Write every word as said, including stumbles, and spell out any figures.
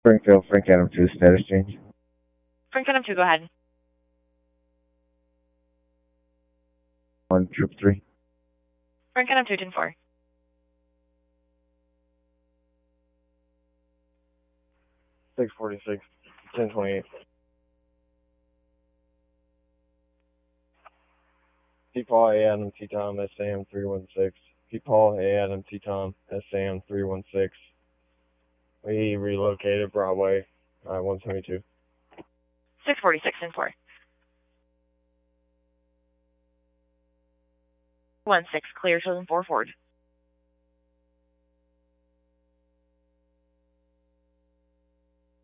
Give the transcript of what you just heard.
Springfield, Frank Adam two, status change. Frank Adam two, go ahead. One, troop three. Frank Adam two, ten four. six forty-six, ten twenty-eight. P. Paul A. Adam T. Tom, S A M three one six. P. Paul A. Adam T. Tom, S A M three one six. We relocated Broadway, uh, one seventy-two. six forty-six, ten four. one six, clear, chosen four, forward.